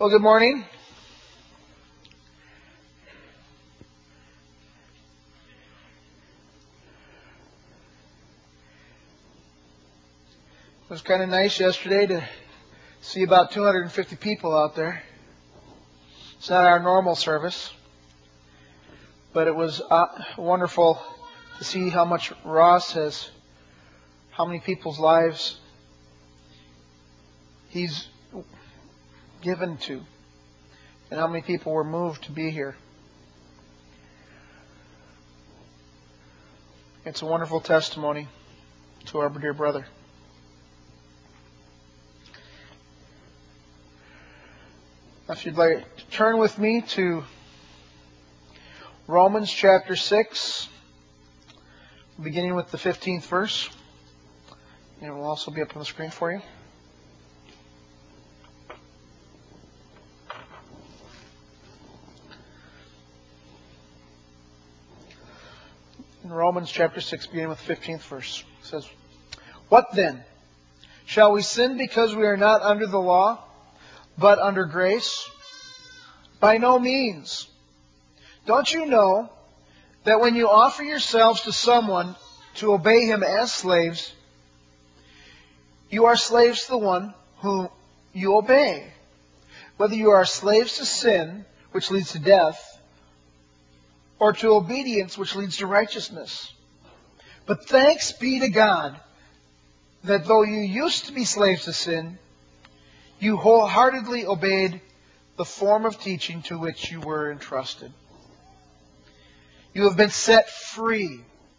Well, good morning. It was kind of nice yesterday to see about 250 people out there. It's not our normal service, but it was wonderful to see how much how many people's lives he's given to, and how many people were moved to be here. It's a wonderful testimony to our dear brother. If you'd like to turn with me to Romans chapter 6, beginning with the 15th verse. And it will also be up on the screen for you. In Romans chapter 6, beginning with the 15th verse, it says, "What then? Shall we sin because we are not under the law, but under grace? By no means. Don't you know that when you offer yourselves to someone to obey him as slaves, you are slaves to the one whom you obey, whether you are slaves to sin, which leads to death, or to obedience, which leads to righteousness. But thanks be to God that though you used to be slaves to sin, you wholeheartedly obeyed the form of teaching to which you were entrusted. You have been set free.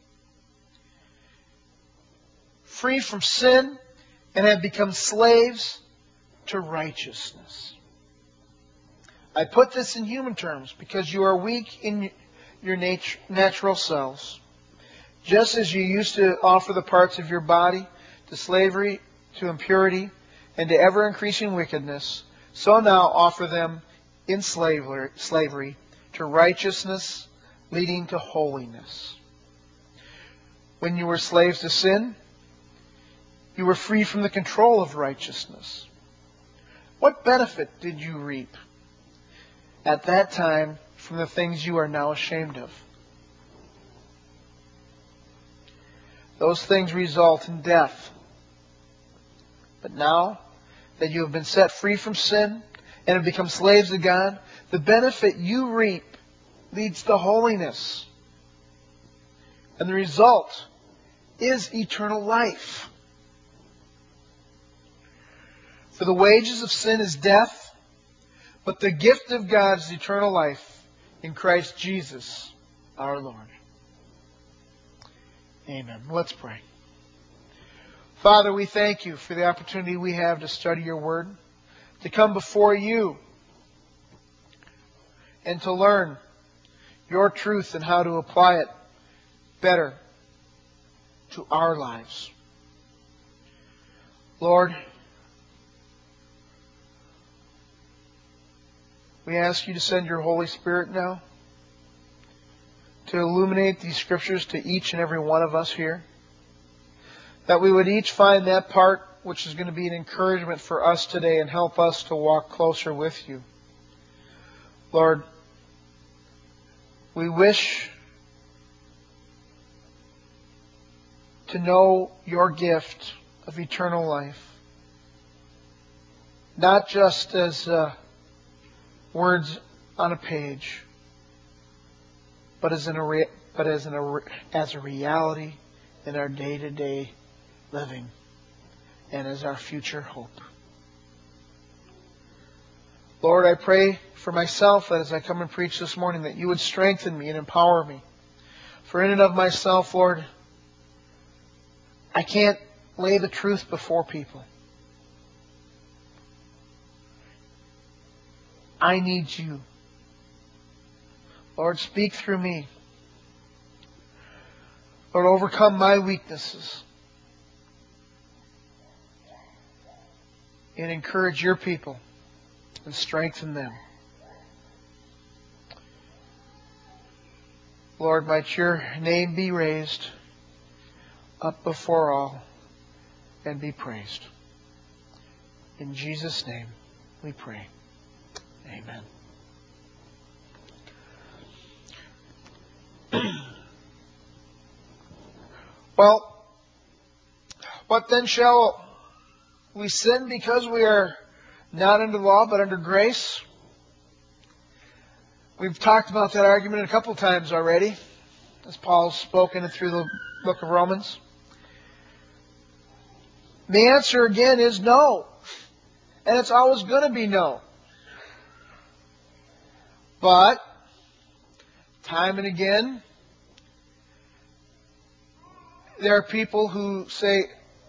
Free from sin, and have become slaves to righteousness. I put this in human terms because you are weak in your natural selves. Just as you used to offer the parts of your body to slavery, to impurity, and to ever-increasing wickedness, so now offer them in slavery to righteousness, leading to holiness. When you were slaves to sin, you were free from the control of righteousness. What benefit did you reap at that time from the things you are now ashamed of? Those things result in death. But now that you have been set free from sin and have become slaves of God, the benefit you reap leads to holiness. And the result is eternal life. For the wages of sin is death, but the gift of God is eternal life in Christ Jesus our Lord." Amen. Let's pray. Father, we thank you for the opportunity we have to study your word, to come before you, and to learn your truth and how to apply it better to our lives. Lord, we ask you to send your Holy Spirit now to illuminate these scriptures to each and every one of us here. That we would each find that part which is going to be an encouragement for us today and help us to walk closer with you. Lord, we wish to know your gift of eternal life, not just as words on a page, but as a reality in our day-to-day living and as our future hope. Lord, I pray for myself as I come and preach this morning that you would strengthen me and empower me. For in and of myself, Lord, I can't lay the truth before people. I need you. Lord, speak through me. Lord, overcome my weaknesses. And encourage your people and strengthen them. Lord, might your name be raised up before all and be praised. In Jesus' name we pray. Amen. Well, what then shall we sin because we are not under law but under grace? We've talked about that argument a couple times already, as Paul's spoken it through the book of Romans. The answer again is no. And it's always going to be no. But, time and again, there are people who say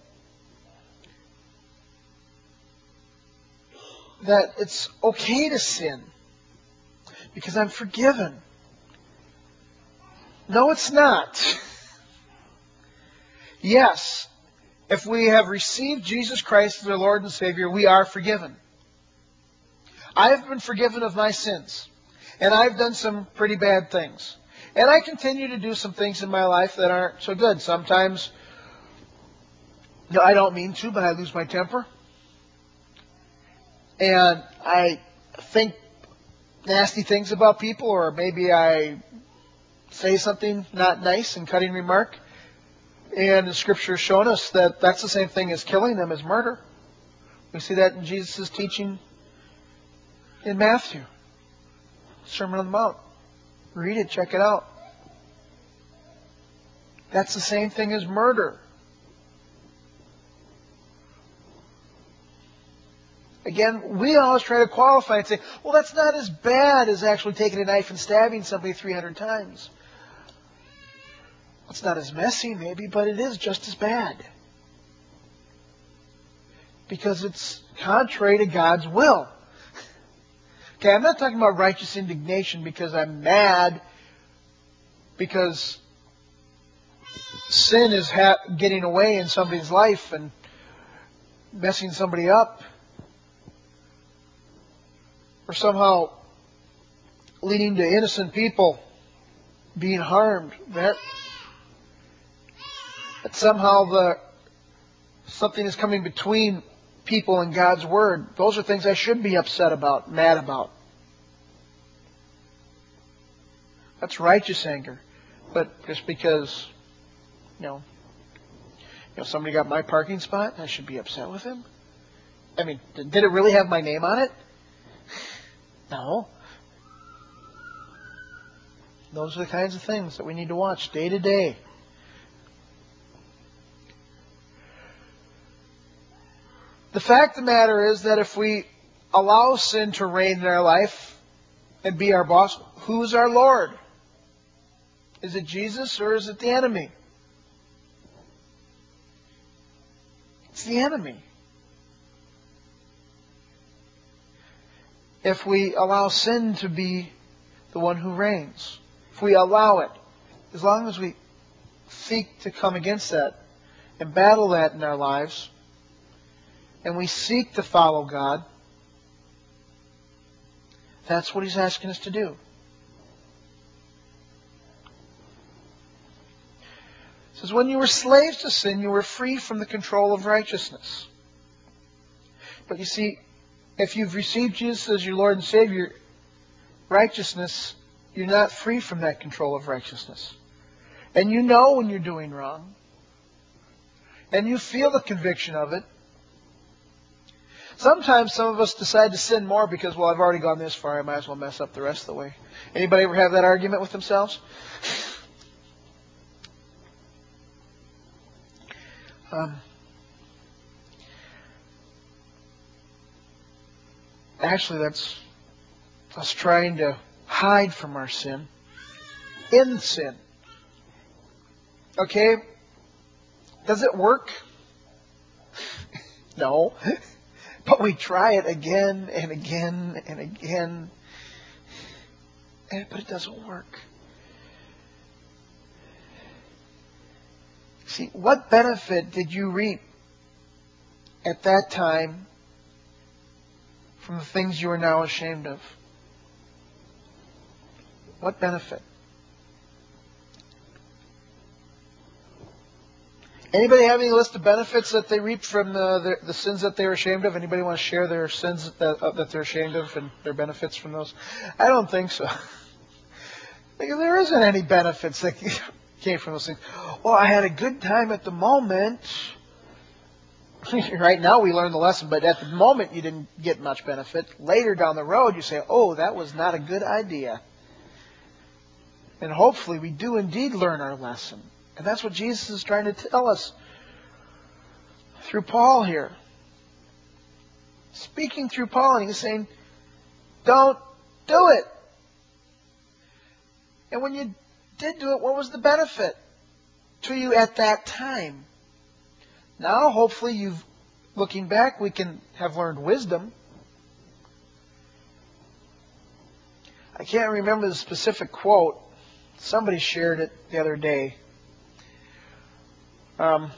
that it's okay to sin because I'm forgiven. No, it's not. Yes, if we have received Jesus Christ as our Lord and Savior, we are forgiven. I have been forgiven of my sins. And I've done some pretty bad things. And I continue to do some things in my life that aren't so good. Sometimes, I don't mean to, but I lose my temper. And I think nasty things about people, or maybe I say something not nice and cutting remark. And the Scripture has shown us that that's the same thing as killing them, as murder. We see that in Jesus' teaching in Matthew. Sermon on the Mount. Read it, check it out. That's the same thing as murder. Again, we always try to qualify and say, well, that's not as bad as actually taking a knife and stabbing somebody 300 times. It's not as messy, maybe, but it is just as bad. Because it's contrary to God's will. Okay, I'm not talking about righteous indignation because I'm mad because sin is getting away in somebody's life and messing somebody up, or somehow leading to innocent people being harmed. That somehow something is coming between people and God's Word. Those are things I should be upset about, mad about. That's righteous anger. But just because, somebody got my parking spot, I should be upset with him? I mean, did it really have my name on it? No. Those are the kinds of things that we need to watch day to day. The fact of the matter is that if we allow sin to reign in our life and be our boss, who's our Lord? Is it Jesus or is it the enemy? It's the enemy. If we allow sin to be the one who reigns, if we allow it, as long as we seek to come against that and battle that in our lives, and we seek to follow God, that's what He's asking us to do. It says, when you were slaves to sin, you were free from the control of righteousness. But you see, if you've received Jesus as your Lord and Savior, righteousness, you're not free from that control of righteousness. And you know when you're doing wrong. And you feel the conviction of it. Sometimes some of us decide to sin more because, well, I've already gone this far, I might as well mess up the rest of the way. Anybody ever have that argument with themselves? Actually, that's us trying to hide from our sin in sin. Okay? Does it work? No. But we try it again and again and again. But it doesn't work. See, what benefit did you reap at that time from the things you are now ashamed of? What benefit? Anybody have any list of benefits that they reap from the sins that they're ashamed of? Anybody want to share their sins that they're ashamed of and their benefits from those? I don't think so. There isn't any benefits that came from those things. Well, I had a good time at the moment. Right now we learn the lesson, but at the moment you didn't get much benefit. Later down the road you say, oh, that was not a good idea. And hopefully we do indeed learn our lesson. And that's what Jesus is trying to tell us through Paul here. Speaking through Paul, and he's saying, don't do it. And when you did do it, what was the benefit to you at that time? Now, hopefully, looking back, we can have learned wisdom. I can't remember the specific quote. Somebody shared it the other day. And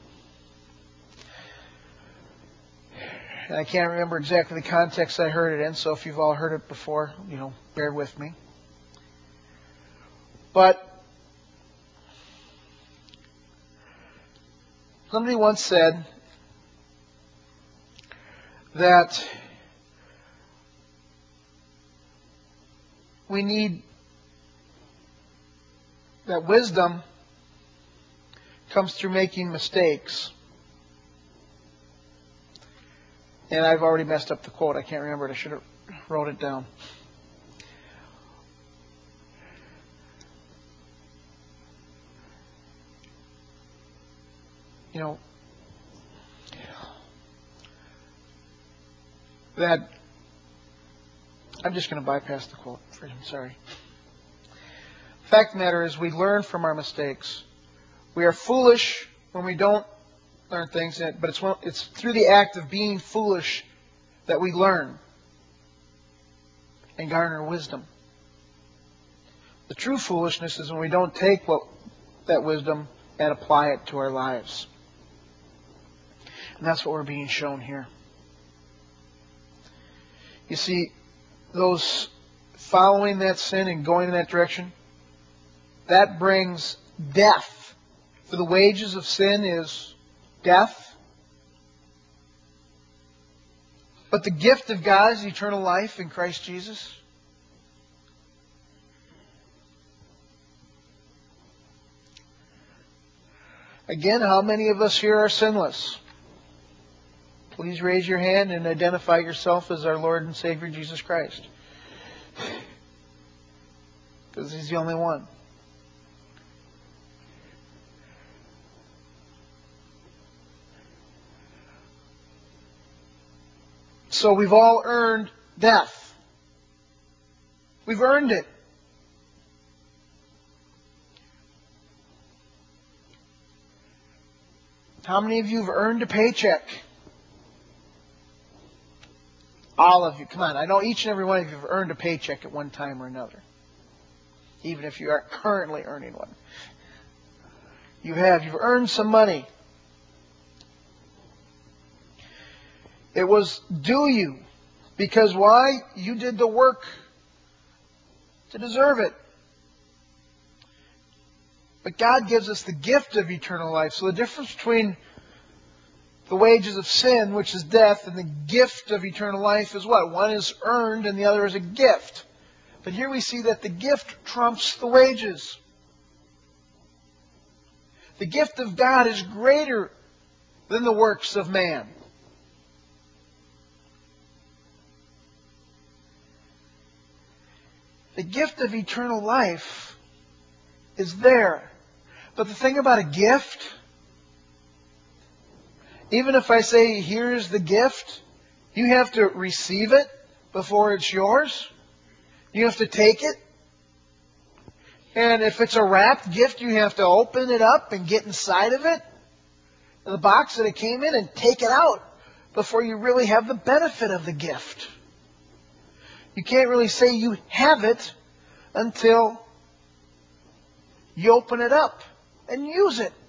I can't remember exactly the context I heard it in, so if you've all heard it before, bear with me. But somebody once said that we need that wisdom comes through making mistakes. And I've already messed up the quote. I can't remember it. I should have wrote it down. That I'm just going to bypass the quote. I'm sorry. The fact of the matter is we learn from our mistakes. We are foolish when we don't learn things, but it's through the act of being foolish that we learn and garner wisdom. The true foolishness is when we don't take that wisdom and apply it to our lives. And that's what we're being shown here. You see, those following that sin and going in that direction, that brings death. For the wages of sin is death. But the gift of God is eternal life in Christ Jesus. Again, how many of us here are sinless? Please raise your hand and identify yourself as our Lord and Savior Jesus Christ. Because He's the only one. So we've all earned death. We've earned it. How many of you have earned a paycheck? All of you. Come on. I know each and every one of you have earned a paycheck at one time or another. Even if you aren't currently earning one. You have. You've earned some money. It was due you. Because why? You did the work to deserve it. But God gives us the gift of eternal life. So the difference between the wages of sin, which is death, and the gift of eternal life is what? One is earned and the other is a gift. But here we see that the gift trumps the wages. The gift of God is greater than the works of man. The gift of eternal life is there. But the thing about a gift, even if I say, here's the gift, you have to receive it before it's yours. You have to take it. And if it's a wrapped gift, you have to open it up and get inside of it, the box that it came in, and take it out before you really have the benefit of the gift. You can't really say you have it until you open it up and use it.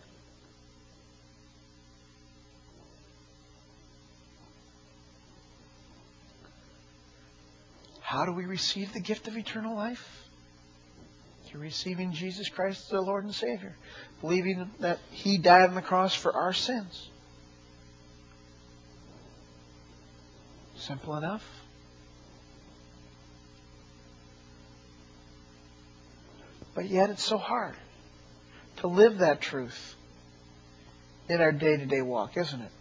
How do we receive the gift of eternal life? to receiving Jesus Christ as our Lord and Savior. Believing that He died on the cross for our sins. Simple enough. But yet it's so hard to live that truth in our day-to-day walk, isn't it?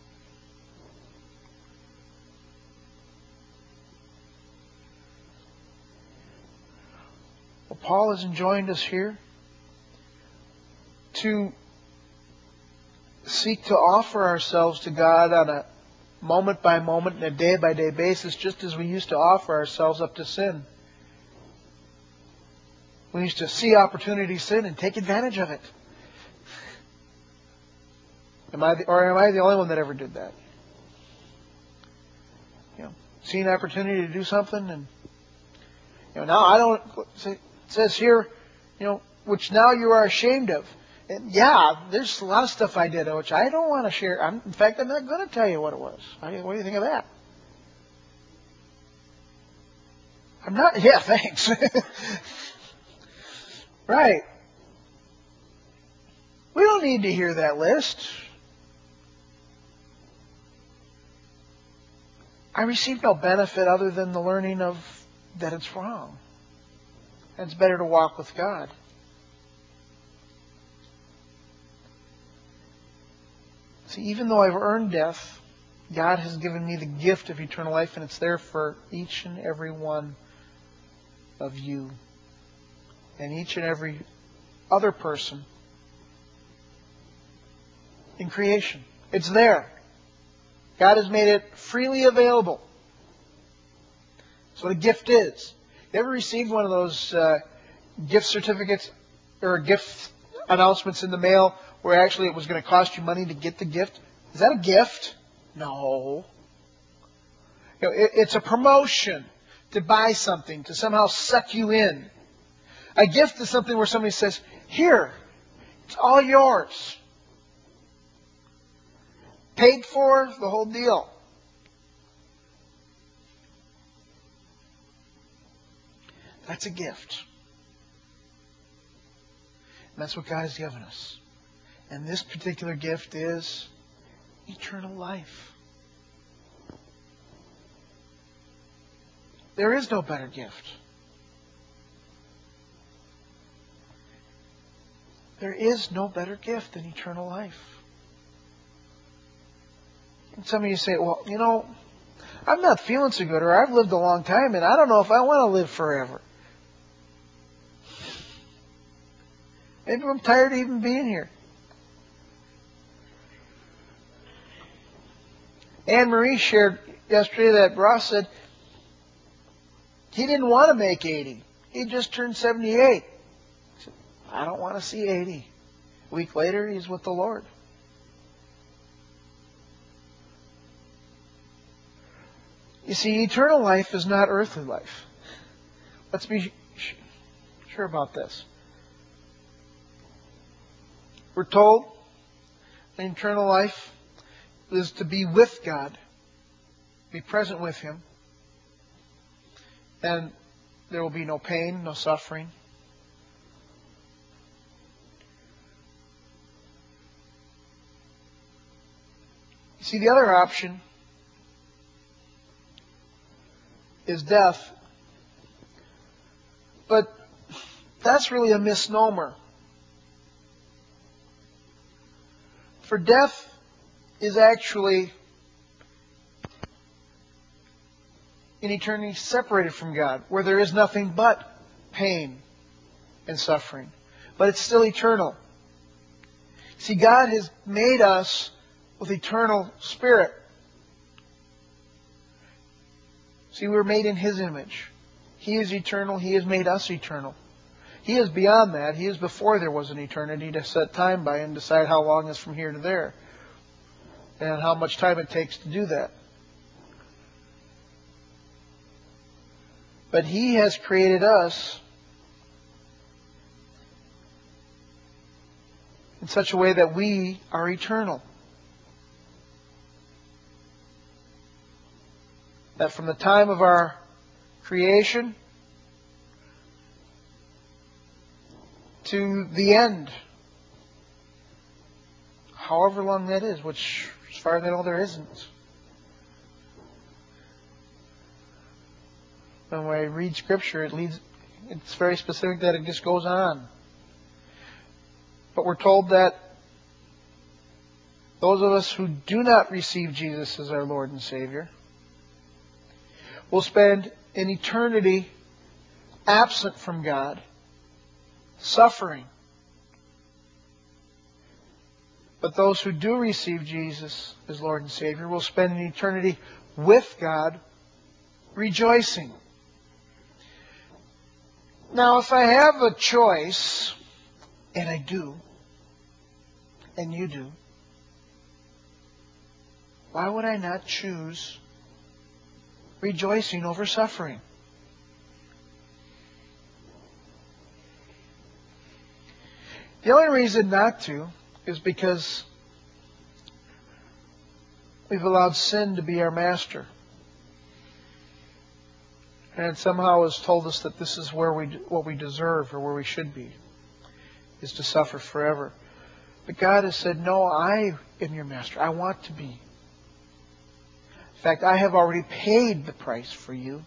Well, Paul has enjoined us here to seek to offer ourselves to God on a moment-by-moment and a day-by-day basis, just as we used to offer ourselves up to sin. We used to see opportunity to sin and take advantage of it. Am I the only one that ever did that? See an opportunity to do something, and now I don't. It says here, which now you are ashamed of. And there's a lot of stuff I did which I don't want to share. In fact, I'm not going to tell you what it was. What do you think of that? I'm not. Yeah, thanks. Right. We don't need to hear that list. I received no benefit other than the learning of that it's wrong. And it's better to walk with God. See, even though I've earned death, God has given me the gift of eternal life, and it's there for each and every one of you. And each and every other person in creation. It's there. God has made it freely available. That's what a gift is. You ever received one of those gift certificates or gift announcements in the mail where actually it was going to cost you money to get the gift? Is that a gift? No. It's a promotion to buy something, to somehow suck you in. A gift is something where somebody says, here, it's all yours. Paid for, the whole deal. That's a gift. And that's what God has given us. And this particular gift is eternal life. There is no better gift. There is no better gift than eternal life. And some of you say, well, I'm not feeling so good, or I've lived a long time, and I don't know if I want to live forever. Maybe I'm tired of even being here. Anne Marie shared yesterday that Ross said he didn't want to make 80. He just turned 78. He said, I don't want to see 80. A week later, he's with the Lord. You see, eternal life is not earthly life. Let's be sure about this. We're told that eternal life is to be with God, be present with Him, and there will be no pain, no suffering. You see, the other option is death. But that's really a misnomer. For death is actually in eternity separated from God, where there is nothing but pain and suffering. But it's still eternal. See, God has made us with eternal spirit. See, we were made in His image. He is eternal. He has made us eternal. He is beyond that. He is before there was an eternity to set time by and decide how long is from here to there. And how much time it takes to do that. But He has created us in such a way that we are eternal. That from the time of our creation to the end. However long that is, which, as far as I know, there isn't. And when I read Scripture, it's very specific that it just goes on. But we're told that those of us who do not receive Jesus as our Lord and Savior will spend an eternity absent from God, suffering. But those who do receive Jesus as Lord and Savior will spend an eternity with God, rejoicing. Now, if I have a choice, and I do, and you do, why would I not choose rejoicing over suffering? The only reason not to is because we've allowed sin to be our master. And it somehow has told us that this is what we deserve or where we should be, is to suffer forever. But God has said, no, I am your master. I want to be. In fact, I have already paid the price for you.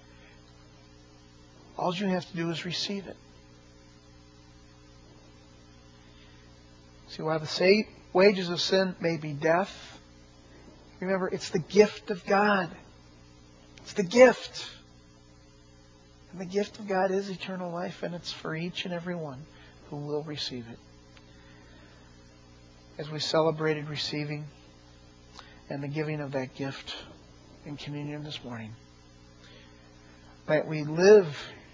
All you have to do is receive it. See, while the wages of sin may be death, remember, it's the gift of God. It's the gift. And the gift of God is eternal life, and it's for each and every one who will receive it. As we celebrated receiving and the giving of that gift in communion this morning, that we live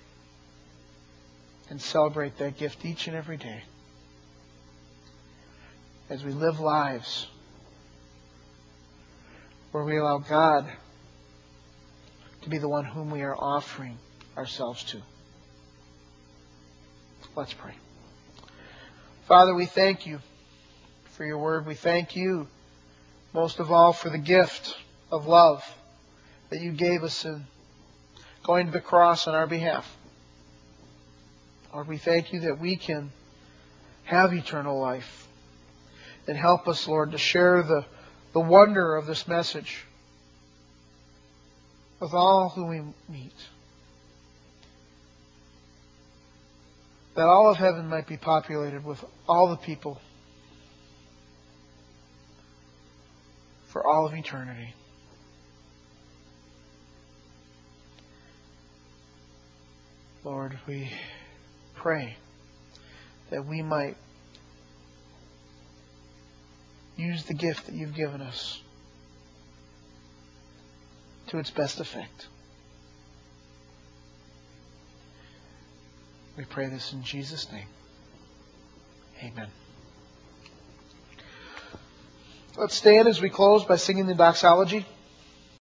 and celebrate that gift each and every day. As we live lives where we allow God to be the one whom we are offering ourselves to. Let's pray. Father, we thank you for your word. We thank you most of all for the gift of love that you gave us in going to the cross on our behalf. Lord, we thank you that we can have eternal life. And help us, Lord, to share the wonder of this message with all who we meet. That all of heaven might be populated with all the people for all of eternity. Lord, we pray that we might use the gift that you've given us to its best effect. We pray this in Jesus' name. Amen. Let's stand as we close by singing the doxology.